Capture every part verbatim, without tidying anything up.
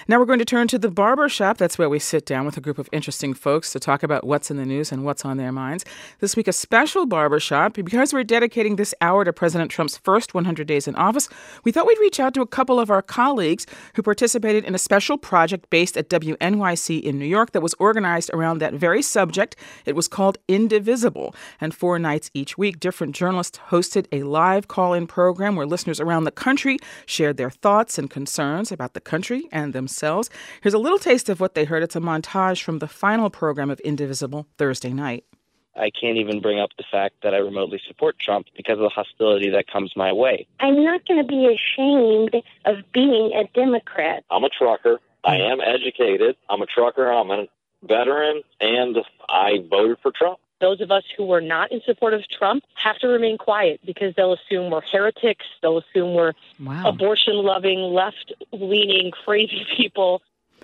Now we're going to turn to the barber shop. That's where we sit down with a group of interesting folks to talk about what's in the news and what's on their minds. This week, a special barber shop. Because we're dedicating this hour to President Trump's first one hundred days in office, we thought we'd reach out to a couple of our colleagues who participated in a special project based at W N Y C in New York that was organized around that very subject. It was called Indivisible. And four nights each week, different journalists hosted a live call-in program where listeners around the country shared their thoughts and concerns about the country and themselves. Here's a little taste of what they heard. It's a montage from the final program of Indivisible Thursday night. I can't even bring up the fact that I remotely support Trump because of the hostility that comes my way. I'm not going to be ashamed of being a Democrat. I'm a trucker. I am educated. I'm a trucker. I'm a veteran, and I voted for Trump. Those of us who were not in support of Trump have to remain quiet because they'll assume we're heretics. They'll assume we're wow. abortion-loving, left-leaning, crazy people.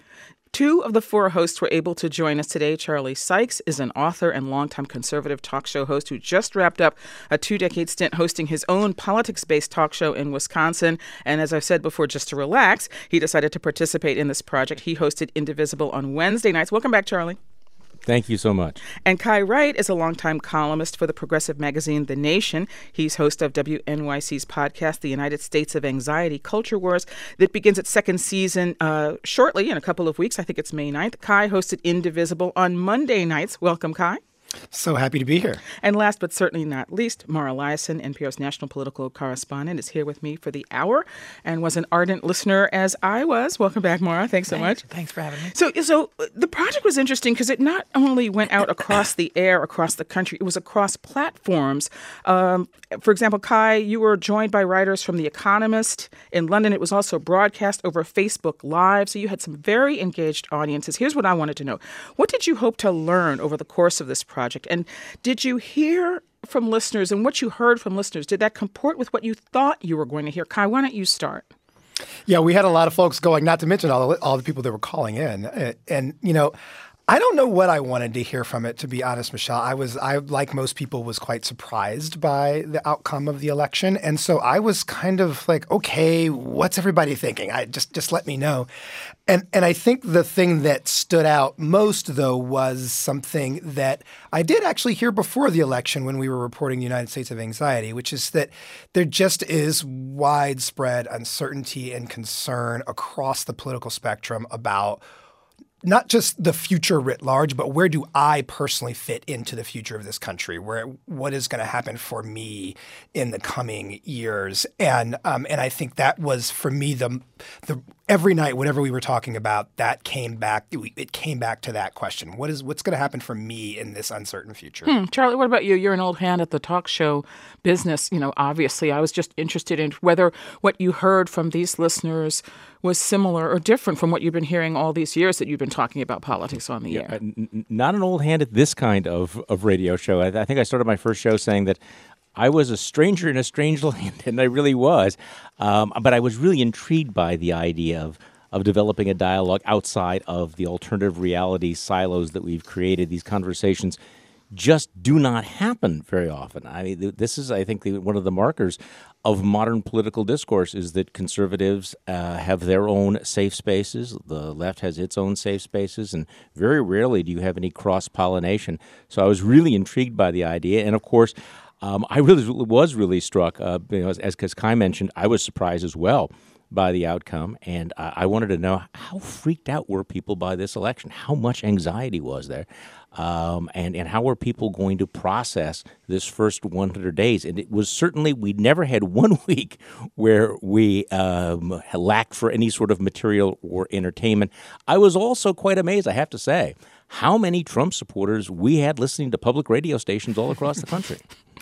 Two of the four hosts were able to join us today. Charlie Sykes is an author and longtime conservative talk show host who just wrapped up a two-decade stint hosting his own politics-based talk show in Wisconsin. And as I've said before, just to relax, he decided to participate in this project. He hosted Indivisible on Wednesday nights. Welcome back, Charlie. Thank you so much. And Kai Wright is a longtime columnist for the progressive magazine The Nation. He's host of W N Y C's podcast, The United States of Anxiety, Culture Wars, that begins its second season uh, shortly in a couple of weeks. I think it's May ninth. Kai hosted Indivisible on Monday nights. Welcome, Kai. So happy to be here. And last but certainly not least, Mara Liasson, N P R's national political correspondent, is here with me for the hour and was an ardent listener as I was. Welcome back, Mara. Thanks so Thanks. much. Thanks for having me. So, so the project was interesting because it not only went out across the air, across the country, it was across platforms. Um, for example, Kai, you were joined by writers from The Economist. In London, it was also broadcast over Facebook Live. So you had some very engaged audiences. Here's what I wanted to know. What did you hope to learn over the course of this project? Project. And did you hear from listeners, and what you heard from listeners, did that comport with what you thought you were going to hear? Kai, why don't you start? Yeah, we had a lot of folks going, not to mention all the, all the people that were calling in. And, and, you know, I don't know what I wanted to hear from it, to be honest, Michelle. I was, I like most people, was quite surprised by the outcome of the election. And so I was kind of like, okay, what's everybody thinking? I just, just let me know. And and I think the thing that stood out most, though, was something that I did actually hear before the election when we were reporting the United States of Anxiety, which is that there just is widespread uncertainty and concern across the political spectrum about not just the future writ large, but where do I personally fit into the future of this country? Where what is going to happen for me in the coming years? And um, and I think that was for me the the every night, whatever we were talking about, that came back. It came back to that question: What is what's going to happen for me in this uncertain future? Hmm. Charlie, what about you? You're an old hand at the talk show business. You know, obviously, I was just interested in whether what you heard from these listeners was similar or different from what you've been hearing all these years that you've been talking about politics on the yeah, air. N- not an old hand at this kind of, of radio show. I, I think I started my first show saying that I was a stranger in a strange land, and I really was. Um, but I was really intrigued by the idea of of developing a dialogue outside of the alternative reality silos that we've created. These conversations just do not happen very often. I mean, this is, I think, the, one of the markers of modern political discourse is that conservatives uh, have their own safe spaces. The left has its own safe spaces, and very rarely do you have any cross-pollination. So I was really intrigued by the idea. And, of course, um, I really was really struck, uh, you know, as, as Kai mentioned, I was surprised as well by the outcome, and uh, I wanted to know how freaked out were people by this election? How much anxiety was there? Um, and, and how were people going to process this first one hundred days? And it was certainly, we never had one week where we um, lacked for any sort of material or entertainment. I was also quite amazed, I have to say, how many Trump supporters we had listening to public radio stations all across the country.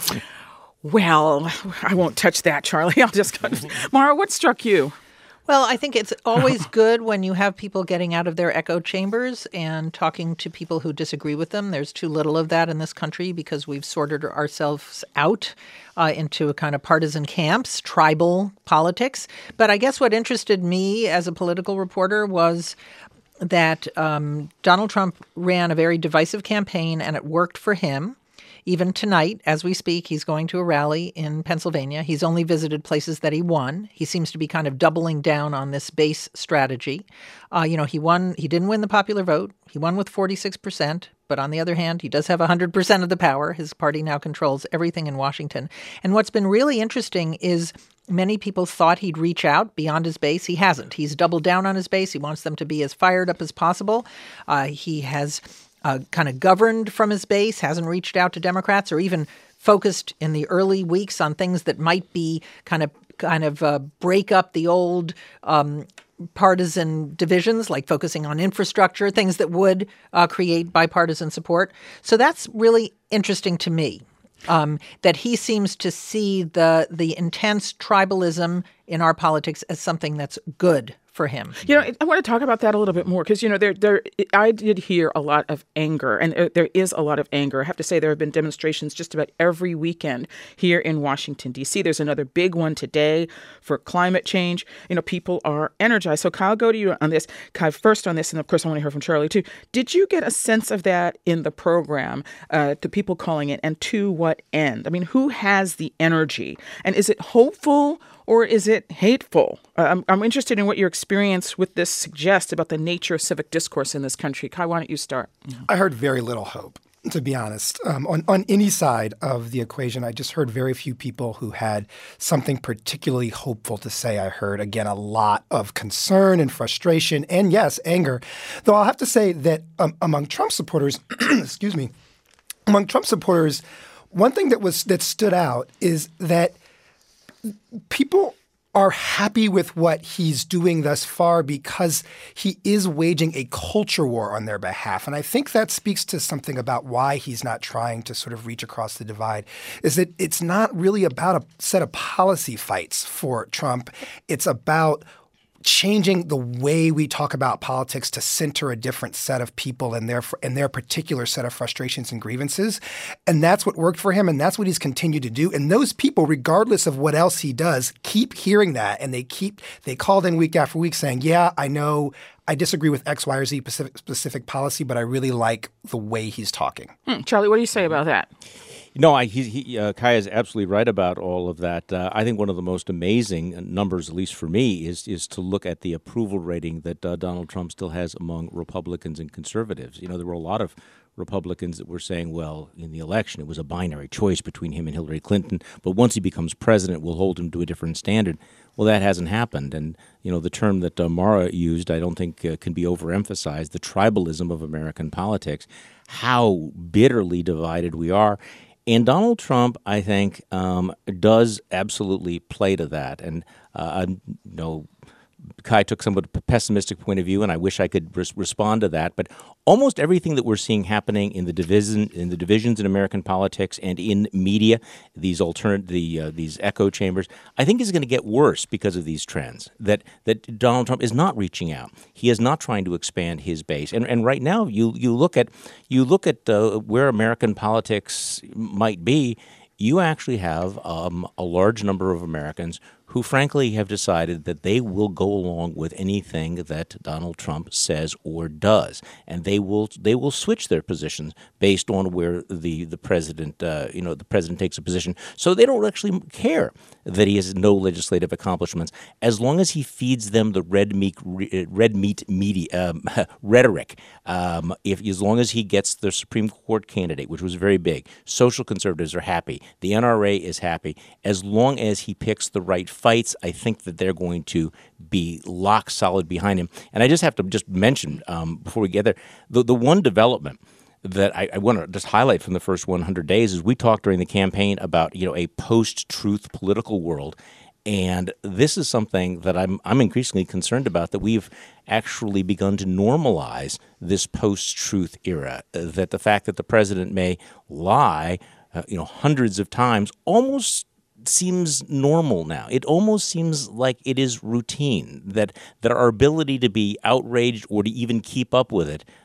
Well, I won't touch that, Charlie. I'll just Mara, what struck you? Well, I think it's always good when you have people getting out of their echo chambers and talking to people who disagree with them. There's too little of that in this country because we've sorted ourselves out uh, into a kind of partisan camps, tribal politics. But I guess what interested me as a political reporter was that um, Donald Trump ran a very divisive campaign and it worked for him. Even tonight, as we speak, he's going to a rally in Pennsylvania. He's only visited places that he won. He seems to be kind of doubling down on this base strategy. Uh, you know, he won. He didn't win the popular vote. He won with forty-six percent. But on the other hand, he does have one hundred percent of the power. His party now controls everything in Washington. And what's been really interesting is many people thought he'd reach out beyond his base. He hasn't. He's doubled down on his base. He wants them to be as fired up as possible. Uh, he has uh, kind of governed from his base, hasn't reached out to Democrats or even focused in the early weeks on things that might be kind of kind of uh, break up the old um partisan divisions, like focusing on infrastructure, things that would uh, create bipartisan support. So that's really interesting to me, um, that he seems to see the the intense tribalism in our politics as something that's good for him. You know, I want to talk about that a little bit more because, you know, there, there, I did hear a lot of anger, and there is a lot of anger. I have to say there have been demonstrations just about every weekend here in Washington, D C. There's another big one today for climate change. You know, people are energized. So, Kyle, I'll go to you on this. Kyle, first on this, and of course, I want to hear from Charlie, too. Did you get a sense of that in the program, uh, to people calling it, and to what end? I mean, who has the energy? And is it hopeful? Or is it hateful? Uh, I'm, I'm interested in what your experience with this suggests about the nature of civic discourse in this country. Kai, why don't you start? I heard very little hope, to be honest. Um, on, on any side of the equation, I just heard very few people who had something particularly hopeful to say. I heard, again, a lot of concern and frustration and, yes, anger. Though I'll have to say that um, among Trump supporters, excuse me, among Trump supporters, one thing that was that stood out is that people are happy with what he's doing thus far because he is waging a culture war on their behalf. And I think that speaks to something about why he's not trying to sort of reach across the divide, is that it's not really about a set of policy fights for Trump. It's about changing the way we talk about politics to center a different set of people and their and their particular set of frustrations and grievances. And that's what worked for him, and that's what he's continued to do. And those people, regardless of what else he does, keep hearing that, and they keep they called in week after week saying, yeah, I know I disagree with X, Y, or Z specific, specific policy, but I really like the way he's talking. Hmm. Charlie, what do you say about that? No, I, he, he, uh, Kai is absolutely right about all of that. Uh, I think one of the most amazing numbers, at least for me, is is to look at the approval rating that uh, Donald Trump still has among Republicans and conservatives. You know, there were a lot of Republicans that were saying, well, in the election, it was a binary choice between him and Hillary Clinton, but once he becomes president, we'll hold him to a different standard. Well, that hasn't happened. And, you know, the term that uh, Mara used, I don't think uh, can be overemphasized, the tribalism of American politics, how bitterly divided we are. And Donald Trump, I think, um, does absolutely play to that. And, uh, you know, Kai took somewhat a pessimistic point of view, and I wish I could res- respond to that. But almost everything that we're seeing happening in the division, in the divisions in American politics and in media, these alternate, the uh, these echo chambers, I think is going to get worse because of these trends. That that Donald Trump is not reaching out. He is not trying to expand his base. And and right now, you you look at you look at uh, where American politics might be. You actually have um, a large number of Americans who frankly have decided that they will go along with anything that Donald Trump says or does, and they will they will switch their positions based on where the the president uh, you know the president takes a position. So they don't actually care that he has no legislative accomplishments, as long as he feeds them the red meat red meat media um, rhetoric. Um, if as long as he gets the Supreme Court candidate, which was very big, social conservatives are happy. The N R A is happy. As long as he picks the right fights, I think that they're going to be lock solid behind him. And I just have to just mention um, before we get there, the, the one development that I, I want to just highlight from the first one hundred days is we talked during the campaign about, you know, a post-truth political world. And this is something that I'm I'm increasingly concerned about, that we've actually begun to normalize this post-truth era, uh, that the fact that the president may lie, uh, you know, hundreds of times almost seems normal now. It almost seems like it is routine, that that our ability to be outraged or to even keep up with it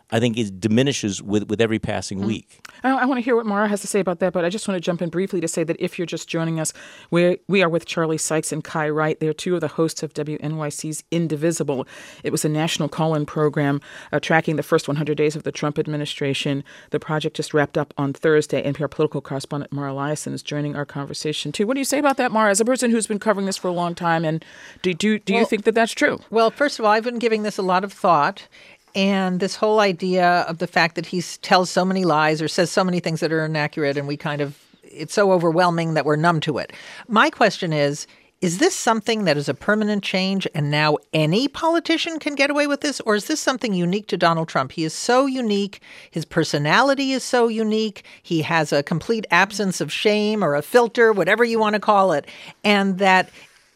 I think it diminishes with, with every passing mm. week. I, I want to hear what Mara has to say about that, but I just want to jump in briefly to say that if you're just joining us, we we are with Charlie Sykes and Kai Wright. They're two of the hosts of W N Y C's Indivisible. It was a national call-in program uh, tracking the first one hundred days of the Trump administration. The project just wrapped up on Thursday. N P R political correspondent Mara Liasson is joining our conversation, too. What do you say about that, Mara, as a person who's been covering this for a long time, and do, do, do well, you think that that's true? Well, first of all, I've been giving this a lot of thought. And this whole idea of the fact that he tells so many lies or says so many things that are inaccurate, and we kind of, it's so overwhelming that we're numb to it. My question is, is this something that is a permanent change and now any politician can get away with this? Or is this something unique to Donald Trump? He is so unique. His personality is so unique. He has a complete absence of shame or a filter, whatever you want to call it. And that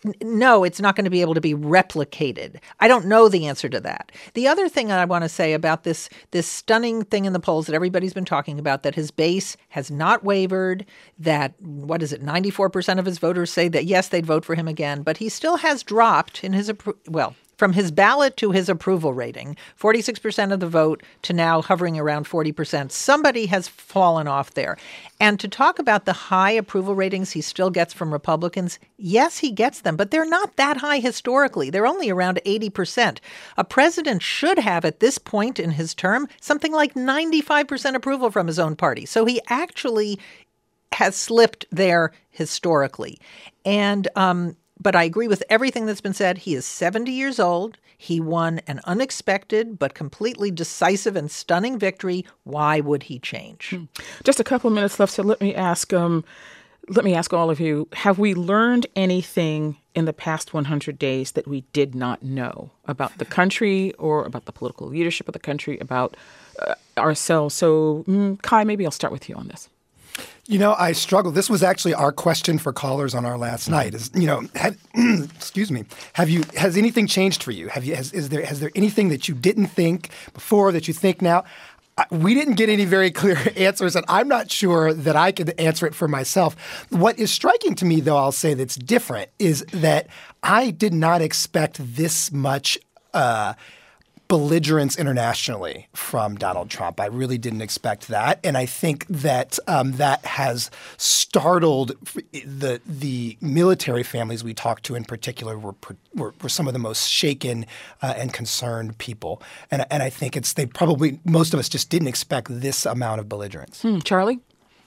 no, it's not going to be able to be replicated. I don't know the answer to that. The other thing I want to say about this this stunning thing in the polls that everybody's been talking about, that his base has not wavered, that, what is it, ninety-four percent of his voters say that, yes, they'd vote for him again, but he still has dropped in his, well, from his ballot to his approval rating, forty-six percent of the vote to now hovering around forty percent. Somebody has fallen off there. And to talk about the high approval ratings he still gets from Republicans, yes, he gets them, but they're not that high historically. They're only around eighty percent. A president should have, at this point in his term, something like ninety-five percent approval from his own party. So he actually has slipped there historically. And, um, But I agree with everything that's been said. He is seventy years old. He won an unexpected but completely decisive and stunning victory. Why would he change? Hmm. Just a couple of minutes left, so let me ask um, let me ask all of you, have we learned anything in the past one hundred days that we did not know about the country or about the political leadership of the country, about uh, ourselves? So, mm, Kai, maybe I'll start with you on this. You know, I struggle. This was actually our question for callers on our last night. Is you know, have, excuse me. Have you has anything changed for you? Have you has is there has there anything that you didn't think before that you think now? We didn't get any very clear answers, and I'm not sure that I could answer it for myself. What is striking to me, though, I'll say that's different, is that I did not expect this much Uh, belligerence internationally from Donald Trump. I really didn't expect that, and I think that um, that has startled the the military families we talked to in particular. Were were, were some of the most shaken uh, and concerned people, and and I think it's they probably most of us just didn't expect this amount of belligerence. Hmm. Charlie?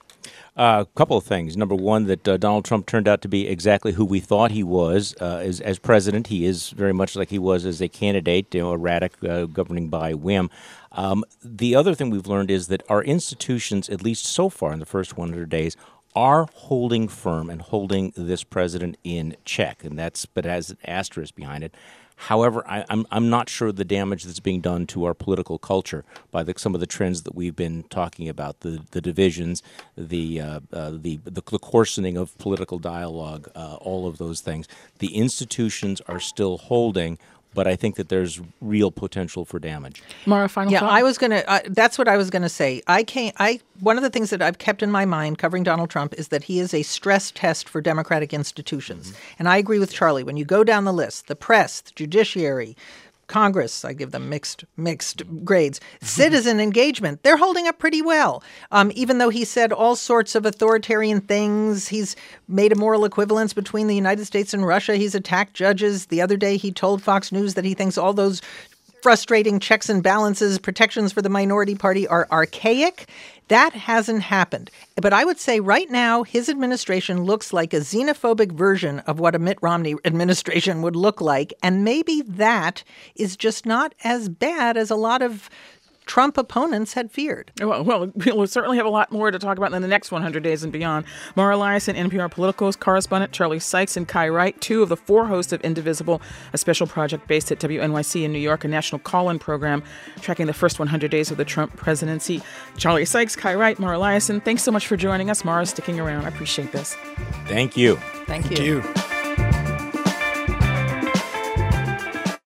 A uh, couple of things. Number one, that uh, Donald Trump turned out to be exactly who we thought he was uh, as, as president. He is very much like he was as a candidate, you know, erratic, uh, governing by whim. Um, the other thing we've learned is that our institutions, at least so far in the first one hundred days, are holding firm and holding this president in check, and that's but has an asterisk behind it. However, I, I'm I'm not sure the damage that's being done to our political culture by the, some of the trends that we've been talking about, the the divisions, the uh, uh, the, the the coarsening of political dialogue, uh, all of those things. The institutions are still holding, but I think that there's real potential for damage. Mara, final yeah, thought? I was going to. Uh, that's what I was going to say. I can't. I one of the things that I've kept in my mind covering Donald Trump is that he is a stress test for democratic institutions, mm-hmm. and I agree with Charlie. When you go down the list, the press, the judiciary, Congress, I give them mixed mixed grades. Citizen engagement, they're holding up pretty well. Um, even though he said all sorts of authoritarian things, he's made a moral equivalence between the United States and Russia. He's attacked judges. The other day he told Fox News that he thinks all those frustrating checks and balances, protections for the minority party are archaic. That hasn't happened. But I would say right now, his administration looks like a xenophobic version of what a Mitt Romney administration would look like. And maybe that is just not as bad as a lot of Trump opponents had feared. Well, well, we'll certainly have a lot more to talk about in the next one hundred days and beyond. Mara Liasson, N P R Politico's correspondent, Charlie Sykes and Kai Wright, two of the four hosts of Indivisible, a special project based at W N Y C in New York, a national call-in program tracking the first one hundred days of the Trump presidency. Charlie Sykes, Kai Wright, Mara Liasson, thanks so much for joining us. Mara's sticking around. I appreciate this. Thank you. Thank you. Thank you.